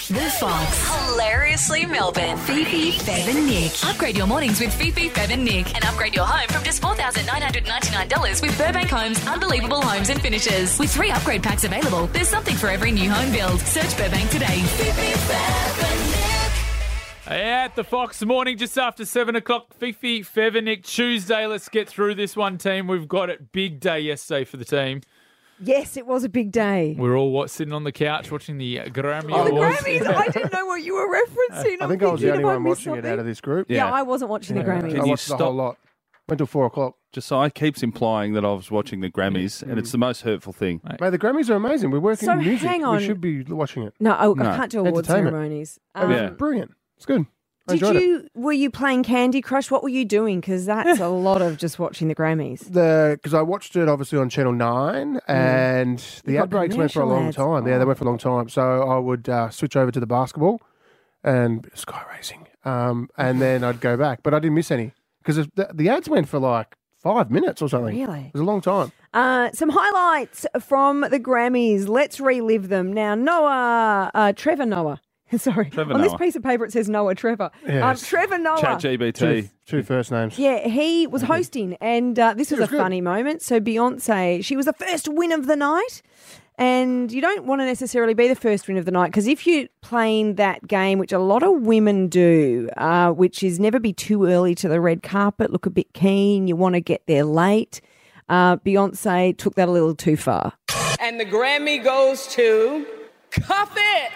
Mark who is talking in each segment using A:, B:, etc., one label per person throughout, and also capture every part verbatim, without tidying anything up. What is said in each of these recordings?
A: The Fox. Hilariously Melbourne. Fifi, Fev and Nick.
B: Upgrade your mornings with Fifi, Fev and Nick. And upgrade your home from just four thousand nine hundred ninety-nine dollars with Burbank Homes Unbelievable Homes and Finishes. With three upgrade packs available, there's something for every new home build. Search Burbank today. Fifi, Fev and Nick.
C: At the Fox morning, just after seven o'clock, Fifi, Fev and Nick, Tuesday. Let's get through this one, team. We've got it. Big day yesterday for the team.
D: Yes, it was a big day.
C: We're all what, sitting on the couch watching the uh, Grammy
D: Oh, the
C: Awards.
D: Grammys. I didn't know what you were referencing.
E: I think I was the only one watching it out of this group.
D: Yeah, I wasn't watching the Grammys.
E: I
F: Can you
E: watched the
F: stop-
E: whole lot. Went till four o'clock.
F: Josiah keeps implying that I was watching the Grammys, and it's the most hurtful thing.
E: Mate, the Grammys are amazing. We're working
D: So,
E: in music.
D: hang on.
E: We should be watching it.
D: No, I,
F: No.
D: I can't do award
E: Entertainment.
D: ceremonies.
E: It
D: Um,
E: was
F: Yeah.
E: brilliant. It's good. I
D: Did
E: enjoyed it.
D: you? Were you playing Candy Crush? What were you doing? Because that's a lot of just watching the Grammys.
E: The because I watched it obviously on Channel Nine, and the
D: You got
E: ad breaks went for a
D: commercial
E: long
D: ads.
E: time. Yeah,
D: Oh.
E: they went for a long time. So I would uh, switch over to the basketball and sky racing, um, and then I'd go back. But I didn't miss any because the, the ads went for like five minutes or something.
D: Really?
E: It was a long time.
D: Uh, some highlights from the Grammys. Let's relive them now. Noah, uh, Trevor Noah. Sorry,
F: Trevor
D: on this
F: Noah.
D: piece of paper it says Noah Trevor.
E: Yes.
D: Um, Trevor Noah.
F: Chat G B T.
E: Two, two first names.
D: Yeah, he was hosting, and uh, this was,
E: It was
D: a
E: good.
D: funny moment. So Beyonce, she was the first win of the night, and you don't want to necessarily be the first win of the night because if you're playing that game, which a lot of women do, uh, which is never be too early to the red carpet, look a bit keen, you want to get there late. Uh, Beyonce took that a little too far.
G: And the Grammy goes to Cuff It.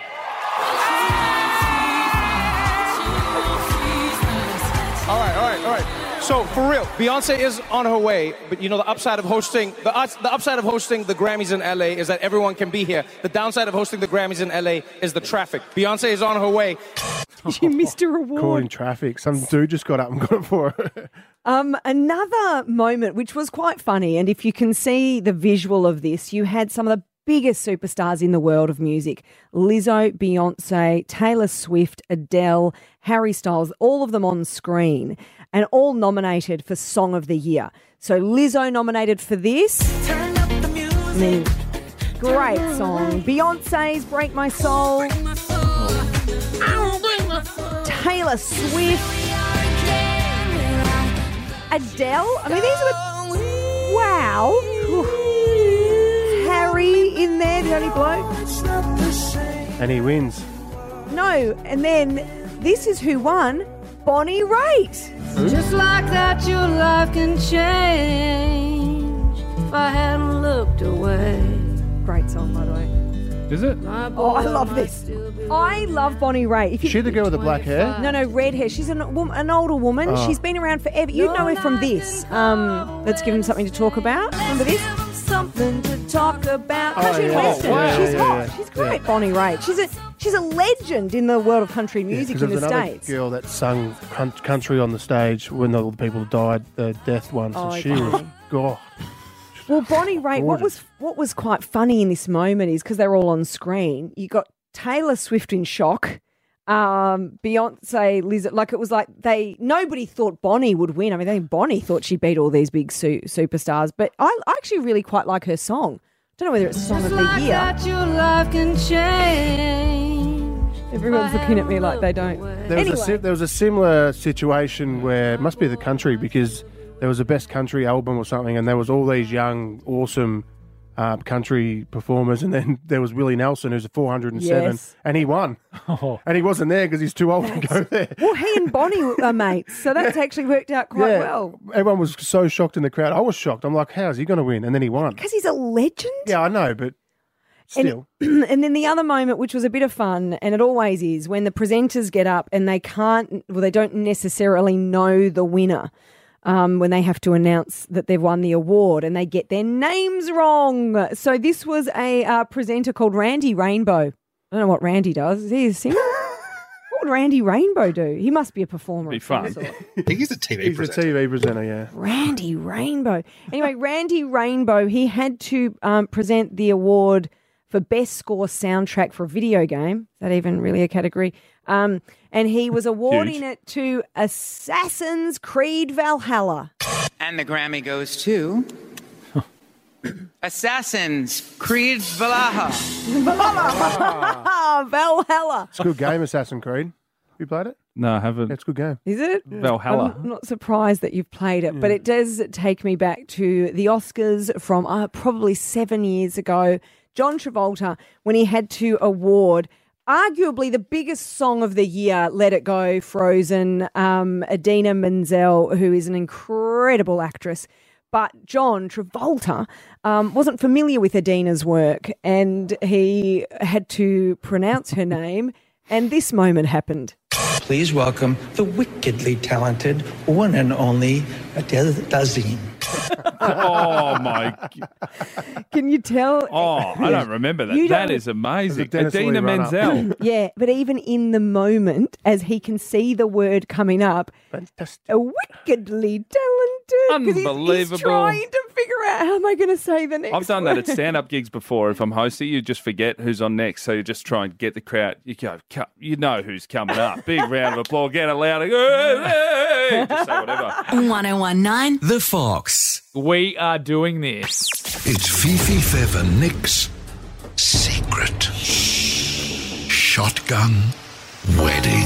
H: All right, all right, all right. So for real, Beyonce is on her way, but you know the upside of hosting the ups- the upside of hosting the Grammys in L A is that everyone can be here. The downside of hosting the Grammys in L A is the traffic. Beyonce is on her way.
D: You missed a
E: Caught
D: reward.
E: in traffic. Some dude just got up and got it for her.
D: Um, another moment which was quite funny, and if you can see the visual of this, you had some of the biggest superstars in the world of music. Lizzo, Beyonce, Taylor Swift, Adele, Harry Styles, all of them on screen and all nominated for Song of the Year. So Lizzo nominated for this. I mean, great song. Beyonce's Break My Soul. Taylor Swift. Adele. I mean, these are the... Wow. Harry in there, the only bloke.
E: And he wins.
D: No, and then this is who won. Bonnie Raitt.
I: Just like that, your life can change if I hadn't looked away.
D: Great song, by the way.
C: Is it?
D: Oh, I love this. I love Bonnie Raitt. If you,
E: Is she the girl with the black hair?
D: no, no, red hair. She's an, wom- an older woman.
E: Oh.
D: She's been around forever. You'd know her from this. Um, let's give him something to talk about. Remember this? Something to talk about.
E: Oh,
D: Country and
E: yeah.
D: Western.
E: Oh, wow.
D: She's
E: Yeah,
D: hot.
E: yeah,
D: She's
E: yeah.
D: great, Bonnie Raitt. She's a she's a legend in the world of country music
E: Because
D: in
E: there was
D: the
E: another
D: States.
E: girl that sung coun- country on the stage when all the people died, the death ones.
D: Oh,
E: and she
D: okay.
E: was, God.
D: Well, Bonnie Raitt, what
E: Gorgeous.
D: was what was quite funny in this moment is because they're all on screen. You got Taylor Swift in shock, um, Beyonce, Lizzo. Like it was like they nobody thought Bonnie would win. I mean, I think Bonnie thought she beat all these big su- superstars. But I, I actually really quite like her song. Don't know whether it's song of
I: Just
D: the
I: like
D: year.
I: that, your life can change.
D: Everyone's looking at me like they don't.
E: There was,
D: Anyway.
E: a, si- there was a similar situation where it must be the country because there was a best country album or something, and there was all these young, awesome uh, country performers, and then there was Willie Nelson, who's a four hundred seven,
D: Yes.
E: and he won.
C: Oh.
E: And he wasn't there because he's too old to go there.
D: Well, he and Bonnie are mates, so that's actually worked out quite
E: yeah,
D: well.
E: everyone was so shocked in the crowd. I was shocked. I'm like, how's he going to win? And then he won.
D: Because he's a legend.
E: Yeah, I know, but still.
D: And, and then the other moment, which was a bit of fun, and it always is, when the presenters get up and they can't, well, they don't necessarily know the winner um, when they have to announce that they've won the award and they get their names wrong. So this was a uh, presenter called Randy Rainbow. I don't know what Randy does. Is he a singer? What would Randy Rainbow do? He must be a performer.
F: Be
D: of some
F: fun.
D: sort.
J: I think he's a T V
E: He's a
J: presenter.
E: T V presenter, yeah.
D: Randy Rainbow. Anyway, Randy Rainbow, he had to um, present the award for Best Score Soundtrack for a Video Game. Is that even really a category? Um, and he was awarding
F: Huge.
D: it to Assassin's Creed Valhalla.
G: And the Grammy goes to
J: Assassin's Creed Valhalla.
D: Ah, Valhalla.
E: It's a good game, Assassin's Creed. You played it?
F: No, I haven't.
E: Yeah, it's a good game.
D: Is it?
F: Valhalla.
D: I'm not surprised that you've played it, but it does take me back to the Oscars from uh, probably seven years ago. John Travolta, when he had to award arguably the biggest song of the year, Let It Go, Frozen, um, Idina Menzel, who is an incredible actress. But John Travolta um, wasn't familiar with Idina's work, and he had to pronounce her name, and this moment happened.
K: Please welcome the wickedly talented one and only Adele Dazeem.
F: Oh, my.
D: Can you tell?
F: Oh, I don't remember that.
D: You
F: That
D: don't-
F: is amazing.
E: Dennis Lee
F: Idina
E: run-up.
F: Menzel.
D: Yeah, but even in the moment, as he can see the word coming up,
E: Fantastic.
D: a wickedly talented. 'cause he's- He's,
F: Unbelievable.
D: trying to figure out how am I going to say the next
F: I've done that at
D: word.
F: stand-up gigs before. If I'm hosting, you just forget who's on next, so you just try and get the crowd. You go, "Cu- you know who's coming up. Big round of applause. Get it louder. Hey, hey. Just say whatever.
A: one oh one point nine
L: The Fox.
C: We are doing this.
L: It's Fifi, Fev and Nick's secret shotgun wedding.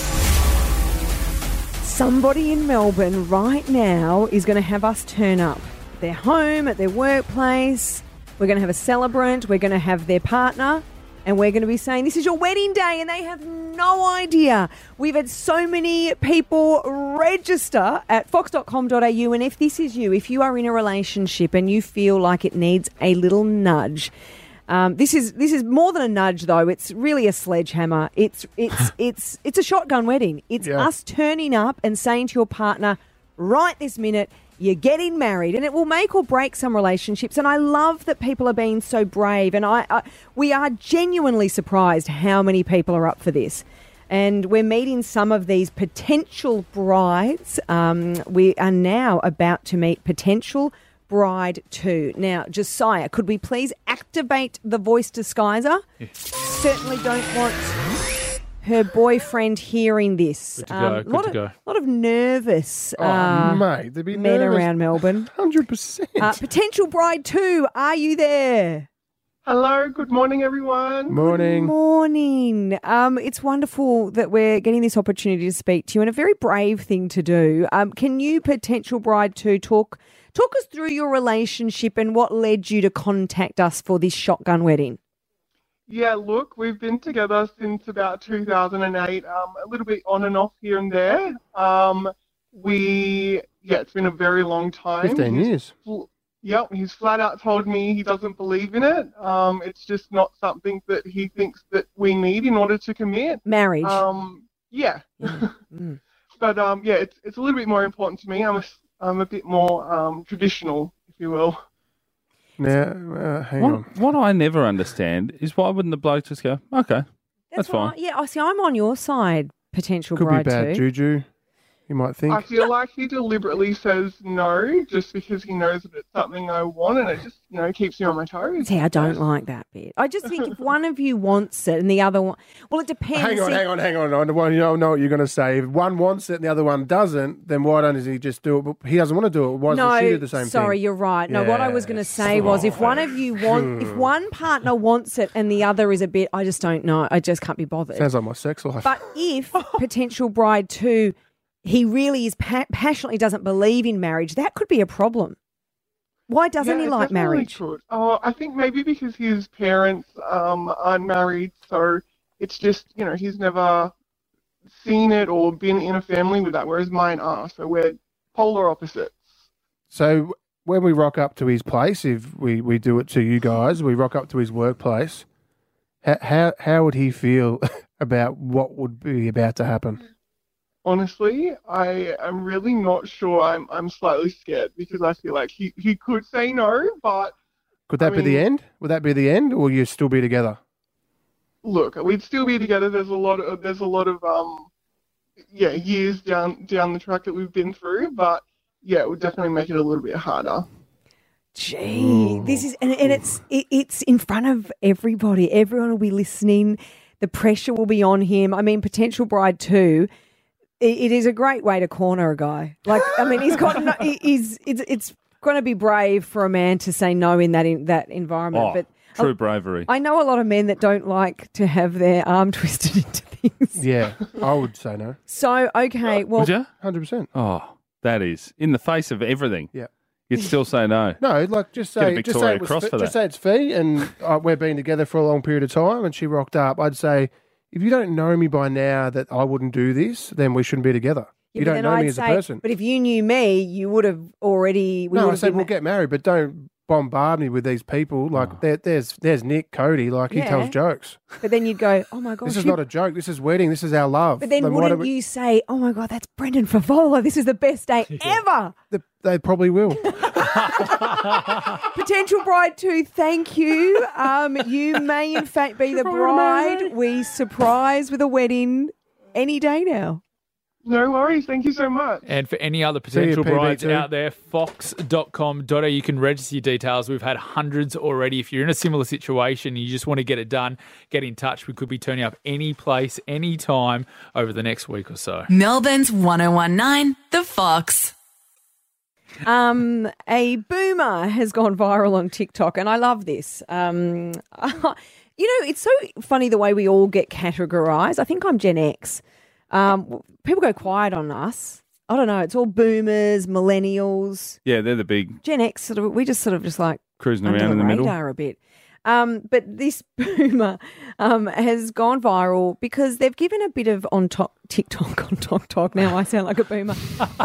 D: Somebody in Melbourne right now is going to have us turn up. Their home, at their workplace. We're going to have a celebrant. We're going to have their partner. And we're going to be saying, this is your wedding day. And they have no idea. We've had so many people register at fox dot com dot a u. And if this is you, if you are in a relationship and you feel like it needs a little nudge, Um, this is this is more than a nudge, though. It's really a sledgehammer. It's it's it's it's a shotgun wedding. It's
E: Yeah.
D: us turning up and saying to your partner, right this minute, you're getting married, and it will make or break some relationships. And I love that people are being so brave, and I, I we are genuinely surprised how many people are up for this. And we're meeting some of these potential brides. Um, we are now about to meet potential bride two. Now, Josiah, could we please activate the voice disguiser? Certainly don't want her boyfriend hearing this.
C: Good to go, good
D: lot
C: to
D: of,
C: go.
D: lot of nervous
E: Oh,
D: uh,
E: mate, they'd be
D: men
E: nervous.
D: around Melbourne.
E: one hundred percent.
D: Uh, potential bride two, are you there?
M: Hello, good morning, everyone.
E: Morning.
D: Morning. Um, it's wonderful that we're getting this opportunity to speak to you, and a very brave thing to do. Um, can you, potential bride two, talk talk us through your relationship and what led you to contact us for this shotgun wedding?
M: Yeah, look, we've been together since about two thousand eight, um, a little bit on and off here and there. Um, we, yeah, it's been a very long time.
E: fifteen
M: He's
E: years.
M: fl- Yep, he's flat out told me he doesn't believe in it. Um, it's just not something that he thinks that we need in order to commit.
D: Marriage.
M: Um, yeah.
D: Mm.
M: But um, yeah, it's it's a little bit more important to me. I'm a, s- I'm a bit more um, traditional, if you will.
E: Now, uh, hang on.
F: What, what I never understand is why wouldn't the bloke just go, okay, that's, fine.
D: right. Yeah, I see. I'm on your side, potential
E: Could be
D: bride
E: bad
D: two.
E: juju, you might think.
M: I feel like he deliberately says no just because he knows that it's something I want, and it just, you know, keeps me on my toes.
D: See, I don't like that bit. I just think if one of you wants it and the other one, well, it depends.
E: Hang on,
D: See,
E: hang on, hang on. I know, you know, know what you're going to say. If one wants it and the other one doesn't, then why don't he just do it? But he doesn't want to do it. Why doesn't she do the same
D: sorry,
E: thing?
D: you're right. No, what I was going to say was if one of you want, if one partner wants it and the other is a bit, I just don't know. I just can't be bothered.
E: Sounds like my sex life.
D: But if potential bride two, he really is pa- passionately doesn't believe in marriage, that could be a problem. Why doesn't
M: Yeah,
D: he
M: it
D: like
M: definitely
D: marriage?
M: could. Oh, I think maybe because his parents um, aren't married, so it's just, you know, he's never seen it or been in a family with that, whereas mine are. So we're polar opposites.
E: So when we rock up to his place, if we, we do it to you guys, we rock up to his workplace, how, how, how would he feel about what would be about to happen?
M: Honestly, I am really not sure. I'm I'm slightly scared because I feel like he, he could say no, but
E: Could that
M: I
E: be the
M: mean-
E: end? Would that be the end, or will you still be together?
M: look, we'd still be together. There's a lot of there's a lot of um yeah years down down the track that we've been through, but yeah, it would definitely make it a little bit harder.
D: Gee, this is and, and it's it, it's in front of everybody. Everyone will be listening. The pressure will be on him. I mean, potential bride too. It, it is a great way to corner a guy. Like, I mean, he's got no, he- he's it's it's going to be brave for a man to say no in that in that environment.
F: Oh,
D: but
F: true
D: I,
F: bravery.
D: I know a lot of men that don't like to have their arm twisted into things.
E: Yeah, I would say no.
D: So, okay, well...
F: Would you?
E: one hundred percent.
F: Oh, that is. In the face of everything.
E: Yeah.
F: You'd still say no.
E: No, like just
F: Get a
E: say, just
F: Victoria
E: say, it was,
F: Cross
E: fi-
F: for
E: just
F: that.
E: say it's fee, and uh, we've been together for a long period of time, and she rocked up. I'd say, if you don't know me by now that I wouldn't do this, then we shouldn't be together.
D: Yeah,
E: you
D: but
E: don't
D: then
E: know
D: I'd
E: me as
D: say,
E: a person.
D: But if you knew me, you would have already... We
E: No,
D: would
E: I
D: have
E: said
D: been
E: we'll
D: ma-
E: get married, but don't bombard me with these people. Like
F: Oh.
E: there, there's there's Nick Cody, like he
D: Yeah.
E: tells jokes.
D: But then you'd go, oh, my gosh.
E: This is
D: you-
E: not a joke. This is wedding. This is our love.
D: But then
E: Like, why
D: wouldn't
E: don't we-
D: you say, oh, my God, that's Brendan Favola. This is the best day ever.
E: They, they probably will.
D: Potential bride too, thank you. Um, you may, in fact, be the bride we surprise with a wedding any day now.
M: No worries. Thank you so much.
C: And for any other
E: See you,
C: potential
E: P B
C: brides
E: two.
C: out there, fox dot com dot a u, you can register your details. We've had hundreds already. If you're in a similar situation and you just want to get it done, get in touch. We could be turning up any place, any time over the next week or so.
B: Melbourne's one oh one nine, The Fox.
D: Um, a boomer has gone viral on TikTok, and I love this. Um, you know, it's so funny the way we all get categorised. I think I'm Gen X. Um, people go quiet on us. I don't know. It's all boomers, millennials,
F: Yeah, they're the big
D: Gen X. Sort of, we just sort of just like
F: cruising
D: under
F: around in the middle.
D: radar a bit. Um, but this boomer um, has gone viral because they've given a bit of on top TikTok on talk talk. Now I sound like a boomer.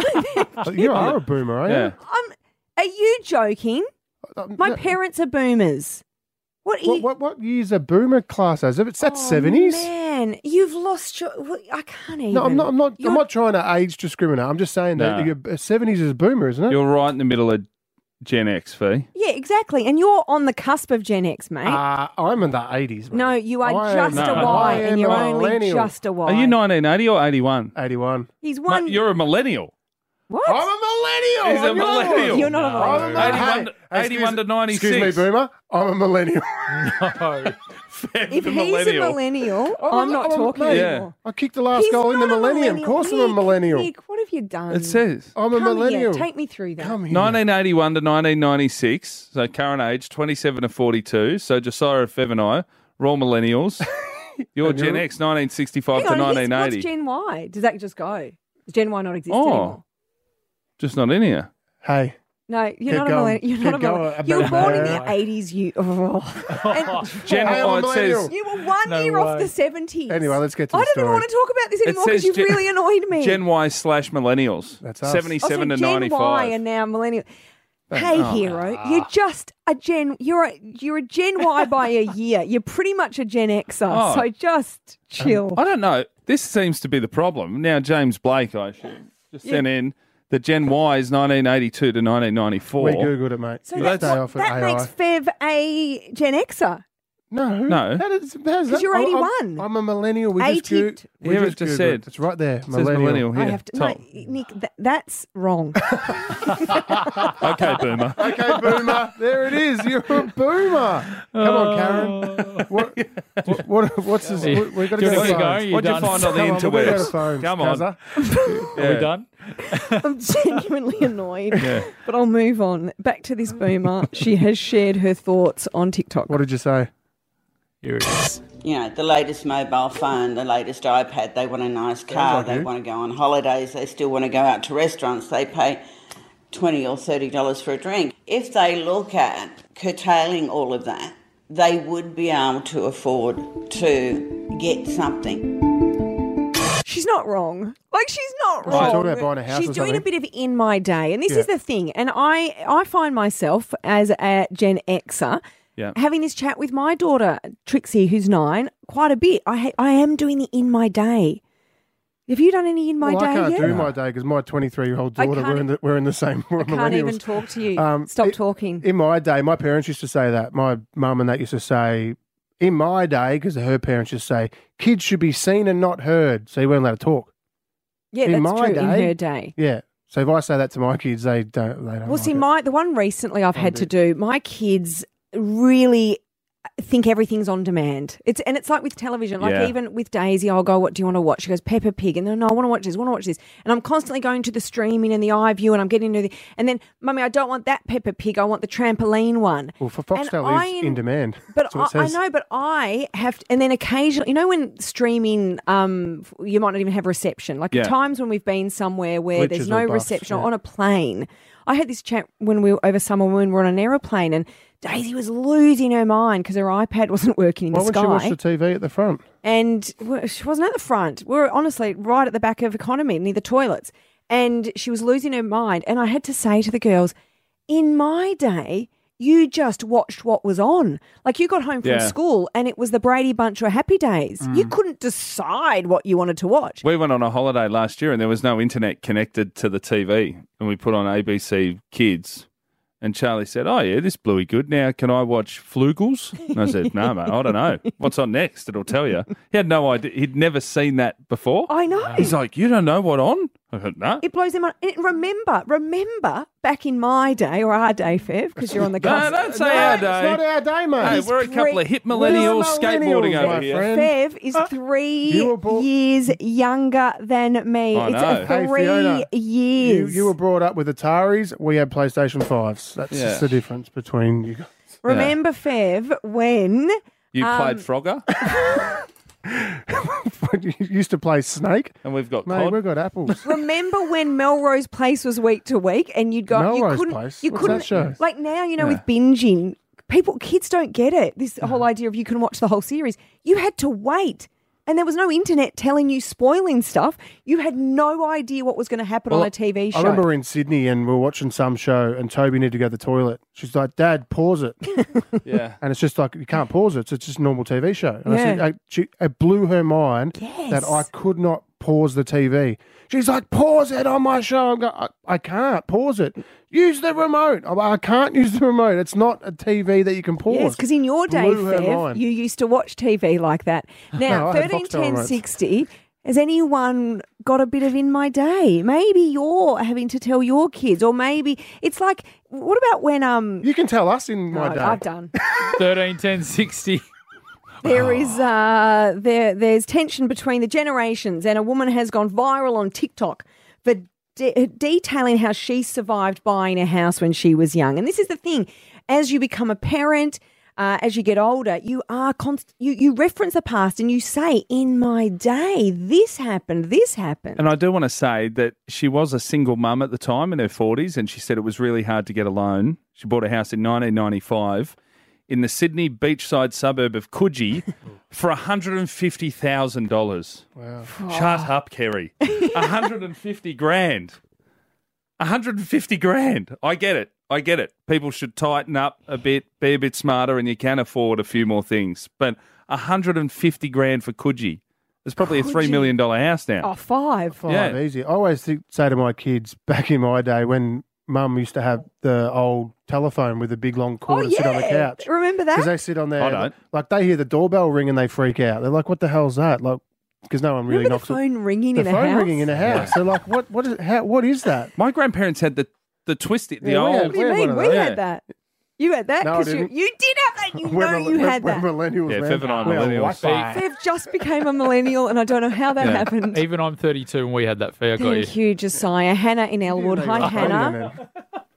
E: You are a boomer, are you?
F: Yeah.
D: Um, are you joking? My
E: no.
D: parents are boomers. What? Are
E: What,
D: you,
E: what what year's a boomer class as? If it's that
D: Oh,
E: seventies.
D: Man, you've lost your. well, I can't even.
E: No, I'm not. I'm not.
D: You're-
E: I'm not trying to age discriminate. I'm just saying that
F: No.
E: the seventies is a boomer, isn't it?
F: You're right in the middle of Gen X, Fee.
D: Yeah, exactly. And you're on the cusp of Gen X, mate.
E: Uh, I'm in the eighties.
D: no, you are
E: I am-
D: just
F: No.
D: a Y,
E: I
D: and
E: am
D: you're
E: a
D: only
E: millennial.
D: just a Y.
F: Are you nineteen eighty or eighty-one?
E: eighty-one.
D: He's one.
F: Mate, you're a millennial.
D: what?
E: I'm a millennial.
F: He's a
E: I'm yours.
F: millennial.
D: You're not a
E: I'm a
D: millennial.
E: millennial.
F: eighty-one to-
E: Hey,
F: eighty-one to ninety-six.
E: Excuse me, boomer. I'm a millennial.
F: No.
D: If he's a millennial, I'm,
E: a-
D: not
E: I'm a-
D: talking
E: mate,
D: anymore.
E: I kicked the last
D: He's
E: goal in the
D: not a
E: millennium. Of course, I'm a
D: Nick,
E: millennial.
D: Nick, what have you done?
F: It says
E: I'm a
D: Come
E: millennial.
D: Here, take me through that.
E: Come here.
F: nineteen eighty-one to nineteen ninety-six, so current age, twenty-seven to forty-two. So Josiah, Fev and I, we're all millennials. You're
E: And
F: Gen
E: you're-
F: X, nineteen sixty-five
D: Hang
F: to
D: on,
F: nineteen
D: here's-
F: eighty.
D: what's Gen Y? Does that just go? Does Gen Y not exist
F: Oh.
D: anymore?
F: Just not in here.
E: Hey.
D: No, you're
E: Keep
D: not a
E: going.
D: millennial. You're not a
E: Keep going.
D: millennial. You were
E: About
D: born in
E: that.
D: the eighties. You, oh. And
F: Gen
E: I am a
F: Y, it
E: millennial.
F: says
D: you were one
C: No
D: year off
C: way.
D: the seventies.
E: Anyway, let's get to
D: I
E: the
D: don't even
E: story.
D: want to talk about this
F: It
D: anymore because
F: says
D: you've
F: Gen-
D: really annoyed me.
F: Gen Y slash millennials.
E: That's us.
F: seventy-seven
D: oh, so
F: to
D: Gen Y
F: ninety-five.
D: and now millennial. Hey,
F: Oh.
D: hero, you're just a Gen. You're a you're a Gen Y by a year. You're pretty much a Gen Xer.
F: Oh.
D: So just chill.
F: I don't know. This seems to be the problem. Now, James Blake, I assume, just
D: Yeah.
F: sent in that Gen Y is nineteen eighty-two to nineteen ninety-four.
E: We Googled it, mate.
D: so
E: You
D: that's
E: stay
D: what,
E: off of
D: that
E: A I.
D: makes Fev a Gen Xer.
E: No.
F: No.
E: How does, how's
D: 'Cause
E: that?
D: you're
E: I'm- I'm-
D: eighty-one.
E: I'm, a millennial. We
D: eighty.
E: just, Goo- we
F: Here it
E: just
F: just
E: Googled
F: said.
E: it. It's right there.
F: It says millennial here.
D: I have to.
F: top.
D: No, Nick, that, that's wrong.
F: Okay, boomer.
E: Okay, boomer. There it is. You're a boomer. Come on, Karen. What, what, what, what's this?
C: Yeah.
E: we- We've got to
C: Do you
E: go
C: wanna
E: to
C: go?
E: phones.
C: You
F: What'd you
C: done?
F: find on the
E: Come on, we've got to go to
F: interwebs?
E: phones,
F: Come on.
E: Kazza.
C: Are we done?
D: I'm genuinely annoyed.
F: Yeah.
D: But I'll move on. Back to this boomer. She has shared her thoughts on TikTok.
E: What did you say?
C: Here it is.
N: You know, the latest mobile phone, the latest iPad, they want a nice car,
E: like
N: they
E: you.
N: want to go on holidays, they still want to go out to restaurants, they pay twenty dollars or thirty dollars for a drink. If they look at curtailing all of that, they would be able to afford to get something.
D: She's not wrong. Like, she's not
E: Well, she's
D: wrong.
E: talking about buying a house
D: She's
E: or
D: doing a
E: something.
D: bit of in my day. And this
E: Yeah.
D: is the thing. And I, I find myself as a Gen Xer
F: Yeah.
D: having this chat with my daughter, Trixie, who's nine, quite a bit. I ha- I am doing the in my day. Have you done any in my
E: well,
D: day
E: I can't
D: yet?
E: do my day because my twenty-three-year-old
D: I
E: daughter, we're
D: can't-
E: in the, we're in the same, we're
D: I can't even
E: millennials.
D: talk to you.
E: Um,
D: Stop
E: it-
D: talking.
E: In my day, my parents used to say that. My mum and that used to say, in my day, because her parents used to say, kids should be seen and not heard. So you weren't allowed to talk.
D: Yeah,
E: in
D: that's
E: my
D: true. In
E: day-
D: her day.
E: Yeah. So if I say that to my kids, they don't. They don't
D: Well,
E: like
D: see,
E: it.
D: my the one recently I've
E: Oh,
D: had to
E: dear.
D: do. My kids really think everything's on demand. It's and it's like with television. Like
F: Yeah.
D: even with Daisy, I'll go, "What do you want to watch?" She goes, "Peppa Pig," and then no, I want to watch this. I want to watch this, and I'm constantly going to the streaming and the iView, and I'm getting into the and then, Mummy, I don't want that Peppa Pig. I want the trampoline one.
E: Well, for
D: And
E: Foxtel
D: I-
E: is in demand.
D: But
E: That's what it
D: I, I
E: says.
D: know, but I have, to, and then occasionally, you know, when streaming, um, you might not even have reception. Like
E: Yeah.
D: times when we've been somewhere where
E: Glitches
D: there's
E: or
D: no
E: buffs,
D: reception or
E: yeah.
D: on a plane. I had this chat when we were over summer when we were on an aeroplane, and Daisy was losing her mind because her iPad wasn't working in
E: Why
D: the
E: would
D: sky.
E: she watch the T V at the front?
D: And well, she wasn't at the front. We were honestly right at the back of economy near the toilets. And she was losing her mind. And I had to say to the girls, in my day, you just watched what was on. Like you got home from
F: Yeah.
D: school and it was the Brady Bunch or Happy Days. You
F: Mm.
D: couldn't decide what you wanted to watch.
F: We went on a holiday last year and there was no internet connected to the T V. And we put on A B C Kids. And Charlie said, "Oh, yeah, this bluey good. Now, can I watch Flugels?" And I said, "No, mate, I don't know. What's on next? It'll tell you." He had no idea. He'd never seen that before.
D: I know.
F: He's like, "You don't know what on?" I said, "No."
D: It blows him on. And remember, remember back in my day, or our day, Fev, because you're on the
F: No,
D: cusp.
F: don't say our day.
E: It's not our day, mate.
F: Hey, we're a couple of hip millennials skateboarding
E: millennials,
F: over
E: my
F: here.
E: friend.
D: Fev is three
E: you were born-
D: years younger than me.
F: I
D: it's
F: know.
D: a
E: Hey,
D: three
E: Fiona, You,
D: years.
E: you were brought up with Ataris. We had PlayStation fives. That's
F: Yeah.
E: just the difference between you guys.
D: Remember, Fev, when
F: You
D: um,
F: played Frogger,
E: you used to play Snake.
F: and we've got
E: Mate,
F: Cod.
E: we've got apples.
D: Remember when Melrose Place was week to week, and you'd go, you
E: Melrose
D: couldn't,
E: Place?
D: you
E: What's
D: couldn't,
E: that show?
D: like now, you know,
F: Yeah.
D: with binging, people, kids don't get it. This whole idea of you can watch the whole series. You had to wait. And there was no internet telling you spoiling stuff. You had no idea what was going to happen
E: Well,
D: on a T V show.
E: I remember in Sydney and we were watching some show and Toby needed to go to the toilet. She's like, "Dad, pause it."
F: Yeah.
E: And it's just like, you can't pause it. It's just a normal T V show. And I said,
D: Yeah.
E: I, she, it blew her mind
D: Yes.
E: that I could not pause the T V. She's like, "Pause it on my show." I'm going, I, I can't pause it. Use the remote. I'm like, I can't use the remote. It's not a T V that you can pause.
D: Yes, because in your day,
E: Blew her
D: Fev,
E: mind.
D: you used to watch T V like that.
E: No,
D: Now,
E: I had
D: thirteen
E: Foxtel
D: ten
E: remotes.
D: sixty, has anyone got a bit of in my day? Maybe you're having to tell your kids, or maybe it's like, what about when um?
E: You can tell us in my
D: No,
E: day.
D: I've done.
C: thirteen ten sixty.
D: There is uh, there there's tension between the generations, and a woman has gone viral on TikTok for de- detailing how she survived buying a house when she was young. And this is the thing: as you become a parent, uh, as you get older, you are const- you you reference the past and you say, "In my day, this happened, this happened."
F: And I do want to say that she was a single mum at the time in her forties, and she said it was really hard to get a loan. She bought a house in nineteen ninety-five in the Sydney beachside suburb of Coogee for one hundred fifty thousand dollars.
E: Wow.
F: Shut up, Kerry. one hundred fifty grand. one hundred fifty grand. I get it. I get it. People should tighten up a bit, be a bit smarter, and you can afford a few more things. But one hundred fifty grand for Coogee. It's probably a three million dollars house now.
D: Oh, five.
E: Five,
F: Yeah.
E: easy. I always think, say to my kids back in my day when Mum used to have the old telephone with the big long cord
D: Oh,
E: and sit on the
D: yeah.
E: couch.
D: Remember that?
E: Because they sit on there.
F: I don't.
E: Like they hear the doorbell ring and they freak out. They're like, "What the hell's that?" Like, because no one really
D: Remember
E: knocks
D: the
E: it.
D: phone ringing
E: The
D: in a
E: phone
D: house?
E: ringing in a house. They're like, "What? What is? How, what is that?"
F: My grandparents had the, the twisty, the
E: Yeah, we had-
F: old...
D: What do you
E: We had
D: mean?
E: one of
D: We
E: those.
D: had
F: Yeah.
D: that. You had that
E: No, I
D: because you,
E: didn't.
D: you did have that. You
E: We're
D: know
E: mil-
D: you
E: we're-
D: had that.
E: We're millennials,
F: Yeah,
E: man.
F: Fev and I are
E: We're
F: millennials.
E: Wi-Fi.
D: Fev just became a millennial, and I don't know how that
F: Yeah.
D: happened.
C: Even I'm thirty-two and we had that fare. Got you.
D: Thank you, Josiah. Hannah in Elwood. Hi,
E: Right,
D: Hannah.
E: man.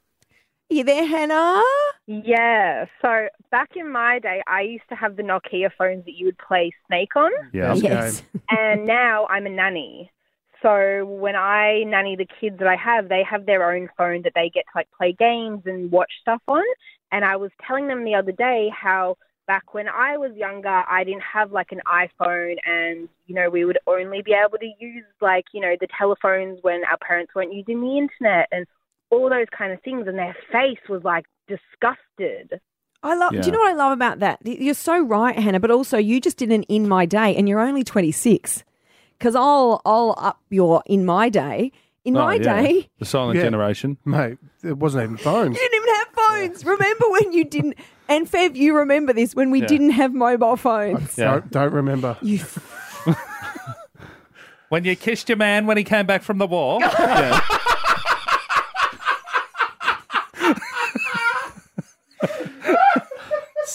D: You there, Hannah?
O: Yeah. So back in my day, I used to have the Nokia phones that you would play Snake on.
F: Yeah.
D: Yes.
O: And now I'm a nanny. So when I nanny the kids that I have, they have their own phone that they get to like play games and watch stuff on. And I was telling them the other day how back when I was younger, I didn't have like an iPhone, and, you know, we would only be able to use like, you know, the telephones when our parents weren't using the internet and all those kind of things. And their face was like disgusted.
D: I love.
F: Yeah.
D: Do you know what I love about that? You're so right, Hannah. But also, you just did an in my day, and you're only twenty-six. Because I'll I'll up your in my day. In
F: Oh,
D: my
F: yeah.
D: day,
F: The silent
E: Yeah.
F: generation.
E: Mate, it wasn't even phones.
D: you didn't even have phones. Remember when you didn't? And Fev, you remember this when we
F: Yeah.
D: didn't have mobile phones.
F: Yeah.
E: Don't, don't remember.
D: You
F: When you kissed your man when he came back from the war. Yeah.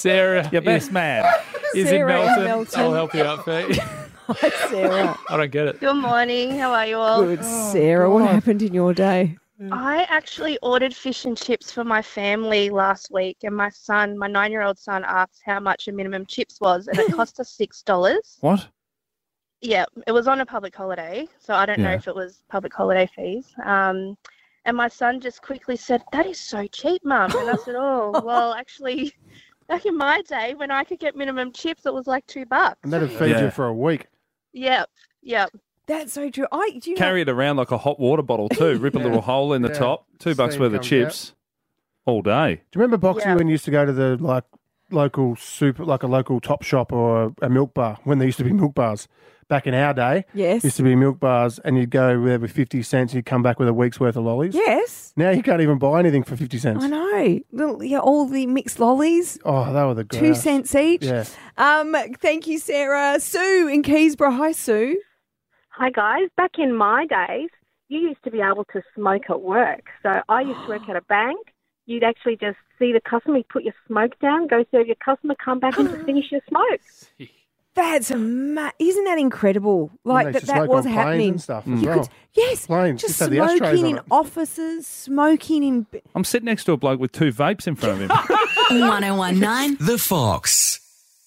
C: Sarah.
F: Your best man.
C: Is
D: Sarah
C: in
D: in
C: Melton.
D: Melton.
C: I'll help you out, Pete.
D: Hi, Sarah.
C: I don't get it.
P: Good morning. How are you all?
D: Good, Sarah. What happened in your day?
P: I actually ordered fish and chips for my family last week, and my son, my nine-year-old son, asked how much a minimum chips was, and it cost us six dollars.
F: What?
P: Yeah, it was on a public holiday, so I don't know
F: Yeah.
P: if it was public holiday fees. Um, and my son just quickly said, "That is so cheap, Mum." And I said, "Oh, well, actually, back in my day when I could get minimum chips, it was like two bucks."
E: And that'd feed
F: Yeah.
E: you for a week.
P: Yep, yep.
D: That's so true. I do you
F: Carry it around like a hot water bottle too. Rip a little hole in the
E: Yeah.
F: top. Two bucks
E: Steam
F: worth of
E: comes
F: chips all day.
E: Do you remember, Boxy,
P: Yeah.
E: when you used to go to the like local super, like a local top shop or a, a milk bar, when there used to be milk bars back in our day?
D: Yes.
E: Used to be milk bars, and you'd go there with fifty cents, and you'd come back with a week's worth of lollies.
D: Yes.
E: Now you can't even buy anything for fifty cents.
D: I know. Little, yeah, all the mixed lollies,
E: Oh, they were the
D: two
E: grouse.
D: cents each.
E: Yeah.
D: Um, thank you, Sarah. Sue in Keysborough. Hi, Sue.
Q: Hi guys, back in my days, you used to be able to smoke at work. So I used to work at a bank. You'd actually just see the customer, you'd put your smoke down, go serve your customer, come back and just finish your smoke.
D: That's ama- Isn't that incredible? Like
E: they
D: that,
E: used to
D: that
E: smoke
D: was
E: on planes
D: happening.
E: and stuff as
D: You
E: well.
D: could, yes,
E: Planes,
D: just
E: just had the ashtrays
D: smoking
E: on
D: in
E: it.
D: offices, smoking in.
F: I'm sitting next to a bloke with two vapes in front of him.
B: one oh one nine
L: The Fox.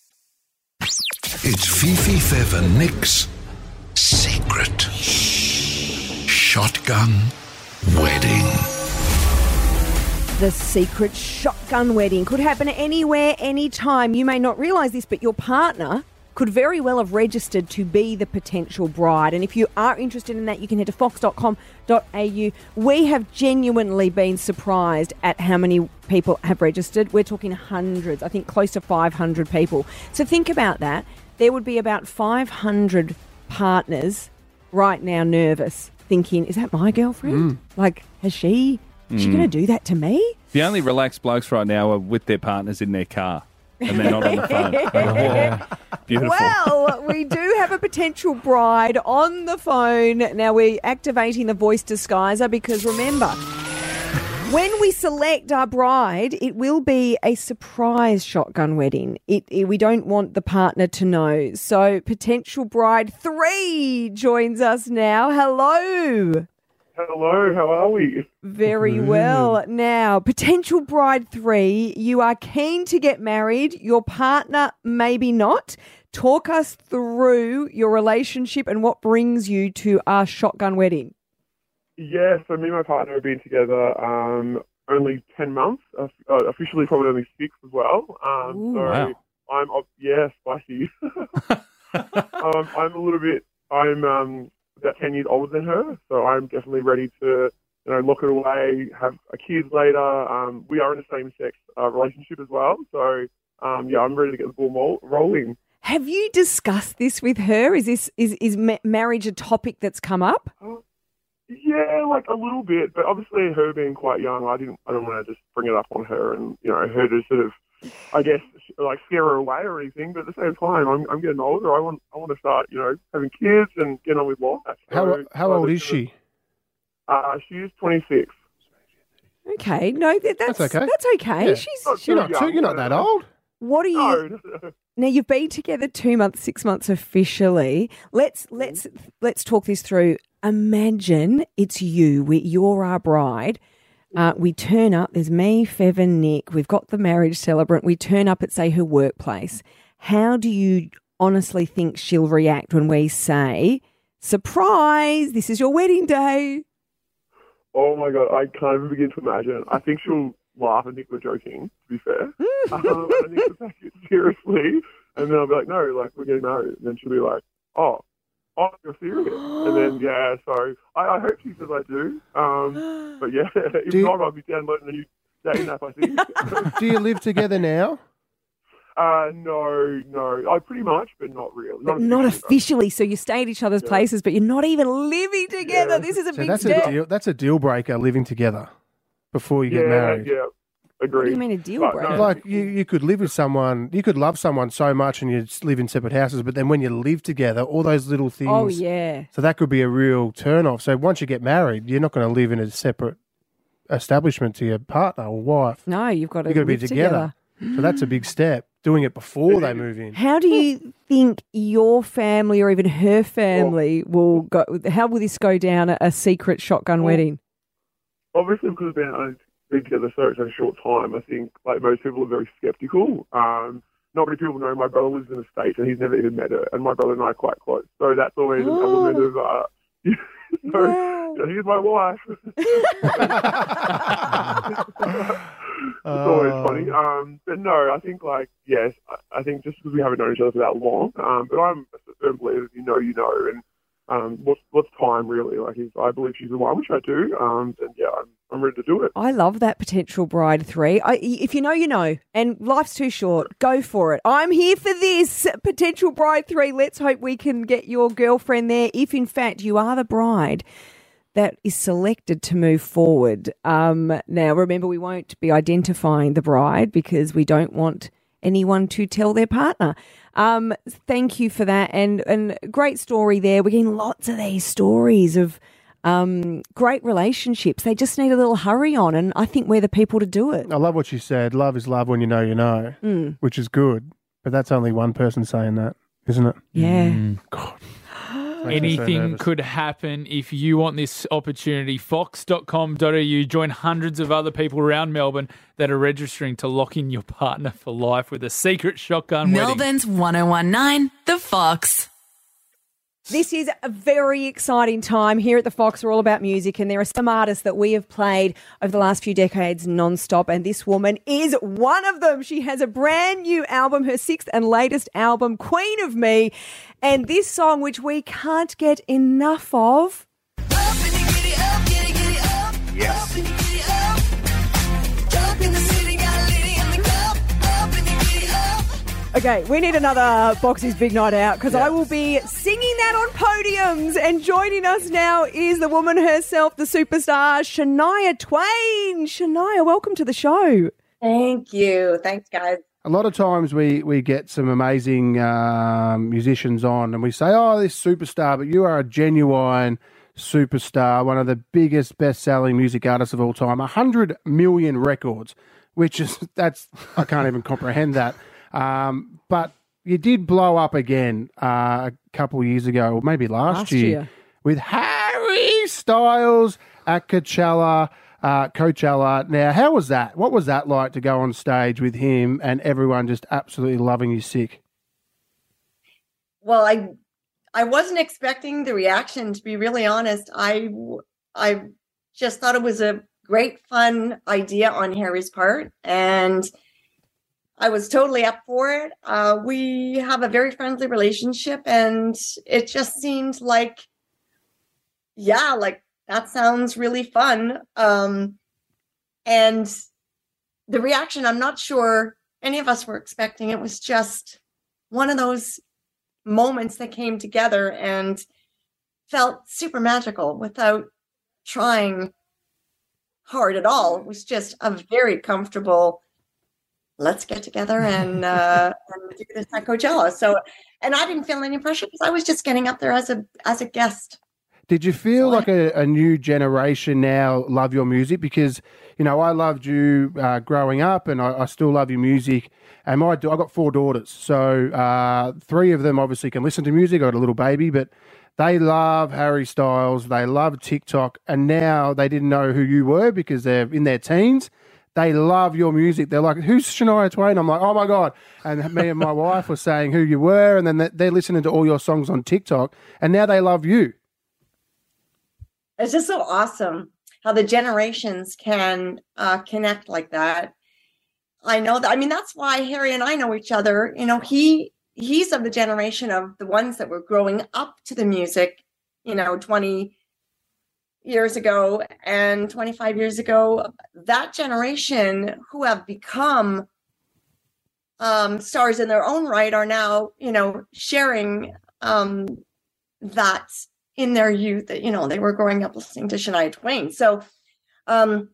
L: It's Fifi Feather Nick's Secret Shotgun Wedding.
D: The secret shotgun wedding could happen anywhere, anytime. You may not realise this, but your partner could very well have registered to be the potential bride. And if you are interested in that, you can head to fox dot com dot a u. We have genuinely been surprised at how many people have registered. We're talking hundreds, I think close to five hundred people. So think about that. There would be about five hundred partners right now nervous, thinking, is that my girlfriend?
E: Mm.
D: Like, has she... Is she
F: Mm.
D: going to do that to me?
F: The only relaxed blokes right now are with their partners in their car, and they're not on the phone. Oh, beautiful.
D: Well, we do have a potential bride on the phone. Now we're activating the voice disguiser because remember, when we select our bride, it will be a surprise shotgun wedding. It, it, we don't want the partner to know. So potential bride three joins us now. Hello.
R: Hello, how are we?
D: Very well. Now, potential bride three, you are keen to get married. Your partner, maybe not. Talk us through your relationship and what brings you to our shotgun wedding.
R: Yeah, so me and my partner have been together um, only ten months, uh, officially probably only six as well. Um,
F: Ooh,
R: so
F: wow.
R: I'm, uh, yeah, spicy. um, I'm a little bit, I'm um, about ten years older than her, so I'm definitely ready to, you know, lock it away, have a kid later. Um, we are in a same-sex uh, relationship as well, so um, yeah, I'm ready to get the ball mo- rolling.
D: Have you discussed this with her? Is this is is ma- marriage a topic that's come up?
R: Yeah, like a little bit, but obviously her being quite young, I didn't, I don't want to just bring it up on her and, you know, her to sort of, I guess, like scare her away or anything. But at the same time, I'm, I'm getting older. I want, I want to start, you know, having kids and getting on with life.
E: How
R: So,
E: how
R: I
E: old
R: just
E: is
R: sort of-
E: she?
R: Uh, she is twenty-six.
D: Okay, no, that, that's
E: That's okay.
D: That's okay.
E: Yeah.
D: She's,
R: Not
D: she's
E: You're not too, you're not that old.
D: What are you?
R: No.
D: Now you've been together two months, six months officially. Let's let's let's talk this through. Imagine it's you. We, you're our bride. Uh, we turn up. There's me, Fev, and Nick. We've got the marriage celebrant. We turn up at, say, her workplace. How do you honestly think she'll react when we say, "Surprise! This is your wedding day"?
R: Oh my God, I can't even begin to imagine. I think she'll laugh and think we're joking, to be fair. um, and I think she'll take it seriously. And then I'll be like, no, like, we're getting married. And then she'll be like, oh, oh, you're serious? And then, yeah, so I, I hope she says I do. Um, but yeah, if
E: Do you-
R: not, I'll be downloading a new dating app, I think.
E: Do you live together now?
R: uh, no, no. I pretty much, but not really.
D: But not officially. So you stay at each other's places, but you're not even living together. This is a
E: So
D: big
E: that's
D: step.
E: a deal. That's a deal breaker. Living together before you
R: Yeah,
E: get married.
R: yeah, agreed.
D: What do you mean a deal
R: But
D: breaker?
R: no,
E: Like you, you could live with someone, you could love someone so much, and you just live in separate houses. But then when you live together, all those little things.
D: Oh, yeah.
E: So that could be a real turn off. So once you get married, you're not going to live in a separate establishment to your partner or wife.
D: No, you've got to
E: You've got to be
D: live
E: together. So that's a big step. doing it before they move in.
D: How do you think your family or even her family will go? How will this go down, a, a secret shotgun
R: Well,
D: wedding?
R: Obviously, because we've been, been together so such a short time, I think like most people are very sceptical. Um, not many people know my brother lives in the States and he's never even met her, and my brother and I are quite close. So that's always an element of, uh, so,
D: Wow.
R: you know, here's my wife. It's always funny. Um, but no, I think like, yes, I, I think just because we haven't known each other for that long, um, but I'm a firm believer, if you know, you know, and um, what's, what's time really? Like, if I believe she's the one, which I do, um, and yeah, I'm, I'm ready to do it.
D: I love that potential bride three. I, if you know, you know, and life's too short. Go for it. I'm here for this potential bride three. Let's hope we can get your girlfriend there if, in fact, you are the bride that is selected to move forward. Um, now, remember, we won't be identifying the bride because we don't want anyone to tell their partner. Um, thank you for that. And, and great story there. We're getting lots of these stories of um, great relationships. They just need a little hurry on, and I think we're the people to do it.
E: I love what you said. Love is love when you know you know,
D: Mm.
E: which is good. But that's only one person saying that, isn't it?
D: Yeah.
E: God.
C: Anything could happen if you want this opportunity. fox dot com dot a u. Join hundreds of other people around Melbourne that are registering to lock in your partner for life with a secret shotgun wedding.
B: Melbourne's one oh one nine, The Fox.
D: This is a very exciting time here at the Fox. We're all about music, and there are some artists that we have played over the last few decades non-stop, and this woman is one of them. She has a brand new album, her sixth and latest album, Queen of Me, and this song, which we can't get enough of.
F: Yes.
D: Okay, we need another Boxy's Big Night Out because I will be singing that on podiums. And joining us now is the woman herself, the superstar, Shania Twain. Shania, welcome to the show.
S: Thank you. Thanks, guys.
E: A lot of times we, we get some amazing um, musicians on and we say, oh, this superstar, but you are a genuine superstar, one of the biggest best-selling music artists of all time, one hundred million records, which is, that's, I can't even comprehend that. Um, but you did blow up again uh, a couple of years ago, or maybe last,
D: Last
E: year,
D: year.
E: with Harry Styles at Coachella. Uh, Coachella. Now, how was that? What was that like to go on stage with him and everyone just absolutely loving you sick?
S: Well, I I wasn't expecting the reaction, to be really honest. I I just thought it was a great, fun idea on Harry's part, and I was totally up for it. Uh, we have a very friendly relationship, and it just seemed like, yeah, like that sounds really fun. Um, and the reaction, I'm not sure any of us were expecting. It was just one of those moments that came together and felt super magical without trying hard at all. It was just a very comfortable, let's get together and, uh, and do this at Coachella. So, and I didn't feel any pressure because I was just getting up there as a as a guest.
E: Did you feel like a, a new generation now love your music? Because, you know, I loved you uh, growing up and I, I still love your music. And my, I've got four daughters. So uh, three of them obviously can listen to music. I got a little baby, but they love Harry Styles. They love TikTok. And now they didn't know who you were because they're in their teens. They love your music. They're like, who's Shania Twain? I'm like, oh, my God. And me and my wife were saying who you were. And then they're listening to all your songs on TikTok. And now they love you.
S: It's just so awesome how the generations can uh, connect like that. I know that. I mean, that's why Harry and I know each other. You know, he he's of the generation of the ones that were growing up to the music, you know, twenty years ago and twenty-five years ago. That generation who have become um, stars in their own right are now, you know, sharing um, that in their youth, that, you know, they were growing up listening to Shania Twain. So um,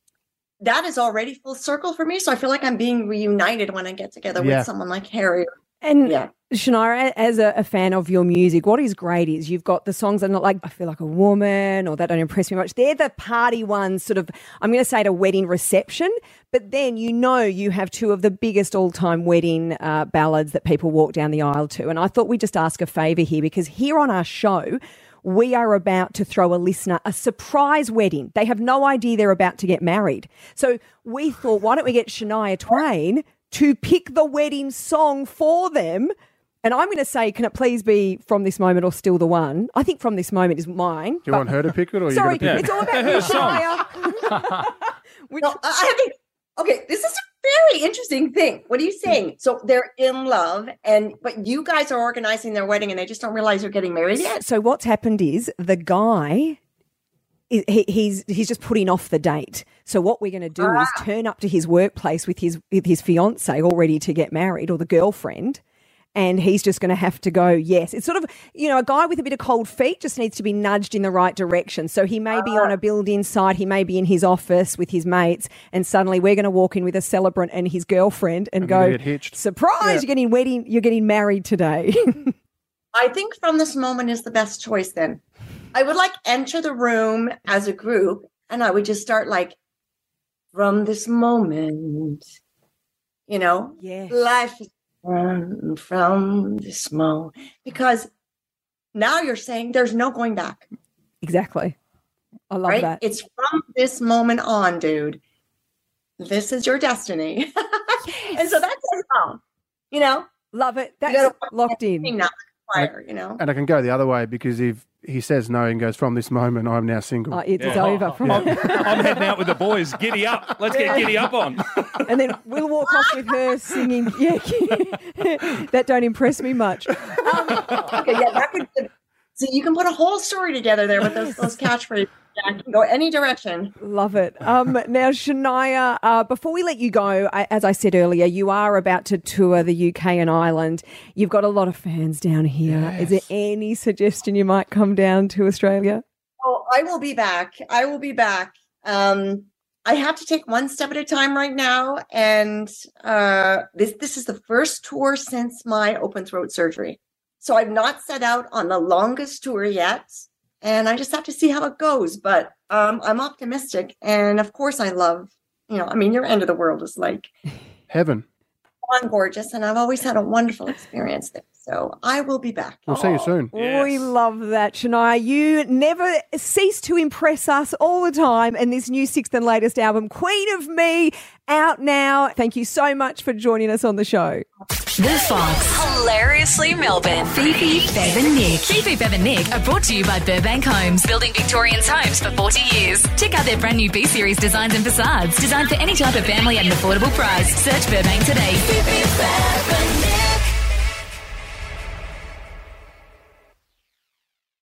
S: that is already full circle for me. So I feel like I'm being reunited when I get together
E: Yeah.
S: with someone like Harry
D: And
S: yeah.
D: Shania, as a, a fan of your music, what is great is you've got the songs that are not like, I feel like a woman, or that don't impress me much. They're the party ones, sort of, I'm going to say at a wedding reception, but then you know you have two of the biggest all-time wedding uh, ballads that people walk down the aisle to. And I thought we'd just ask a favour here, because here on our show, we are about to throw a listener a surprise wedding. They have no idea they're about to get married. So we thought, why don't we get Shania Twain to pick the wedding song for them? And I'm going to say, can it please be From This Moment or Still the One? I think From This Moment is mine.
E: Do you want her to pick it, or
D: Sorry,
E: you going to pick
D: it's all about you, Shania. Which,
S: no, I think, okay, this is a very interesting thing. What are you saying? So they're in love, and but you guys are organizing their wedding, and they just don't realize they're getting married yet?
D: So what's happened is the guy, he, he's he's just putting off the date. So what we're going to do ah. is turn up to his workplace with his with his fiance all ready to get married, or the girlfriend. And he's just going to have to go, yes. It's sort of, you know, a guy with a bit of cold feet just needs to be nudged in the right direction. So he may be on a build-in site, he may be in his office with his mates, and suddenly we're going to walk in with a celebrant and his girlfriend and, and go, surprise, yeah. you're getting wedding, you're getting married today.
S: I think From This Moment is the best choice then. I would like enter the room as a group, and I would just start like, from this moment, you know,
D: yes.
S: life is From, from this moment, because now you're saying there's no going back.
D: Exactly. I love
S: right?
D: that.
S: It's from this moment on, dude. This is your destiny. Yes. And so that's it. You know,
D: love it. That's locked in.
S: Not fire, you know.
E: And I can go the other way, because if he says no and goes, from this moment, I'm now single.
D: Oh, it's
F: Yeah.
D: over. From
F: I'm, I'm heading out with the boys. Giddy up. Let's get giddy up on.
D: And then we'll walk off with her singing, yeah, that don't impress me much. Um,
S: okay, yeah, that could. So you can put a whole story together there with those those catchphrases. Yeah, I can go any direction.
D: Love it. Um, now, Shania, uh, before we let you go, I, as I said earlier, you are about to tour the U K and Ireland. You've got a lot of fans down here. Yes. Is there any suggestion you might come down to Australia?
S: Oh, I will be back. I will be back. Um, I have to take one step at a time right now, and uh, this this is the first tour since my open throat surgery. So I've not set out on the longest tour yet. And I just have to see how it goes. But um, I'm optimistic. And of course, I love, you know, I mean, your end of the world is like
E: heaven.
S: I'm gorgeous. And I've always had a wonderful experience there. So I will be back.
E: We'll see you soon.
D: Yes. We love that, Shania. You never cease to impress us all the time. And this new sixth and latest album, Queen of Me, out now. Thank you so much for joining us on the show.
B: The Fox.
A: Hilariously Melbourne.
B: Fifi, Bev and Nick. Fifi, Bev and Nick are brought to you by Burbank Homes, building Victorians' homes for forty years. Check out their brand new B-Series designs and facades, designed for any type of family at an affordable price. Search Burbank today. Fifi, Bev